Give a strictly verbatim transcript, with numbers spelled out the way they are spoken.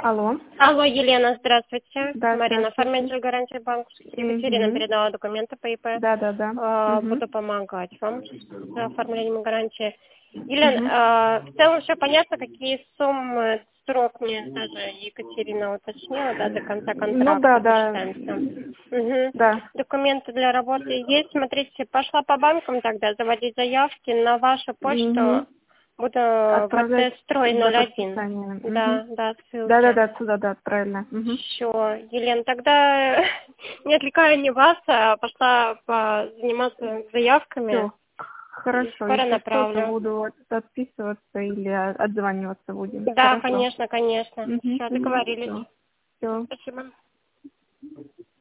Алло. Алло, Елена, здравствуйте. Да, Марина, здравствуйте. оформитель гарантии банковской. Екатерина Мгм. передала документы по ИП. Да, да, да. А, Мгм. Буду помогать вам с оформлением гарантии. Елена, Мгм. а, в целом все понятно, какие суммы, срок мне даже Екатерина уточнила, да, до конца Ну да, контракта да. посчитаемся. Мгм. Да. Документы для работы есть. Смотрите, пошла по банкам тогда заводить заявки на вашу почту. Мгм. Буду Отправлять ВТ строй за ноль один. подписание. Да, Мгм. да, Да, да, ссылки. да, отсюда, да, правильно. Мгм. Все, Елена, тогда не отвлекаю не вас, а пошла по- заниматься заявками Все. и Хорошо. скоро Если что, то направлю. буду от- отписываться или а, отзваниваться будем. Да, Хорошо. конечно, конечно. Угу. Все, договорились. Все. Все. Спасибо.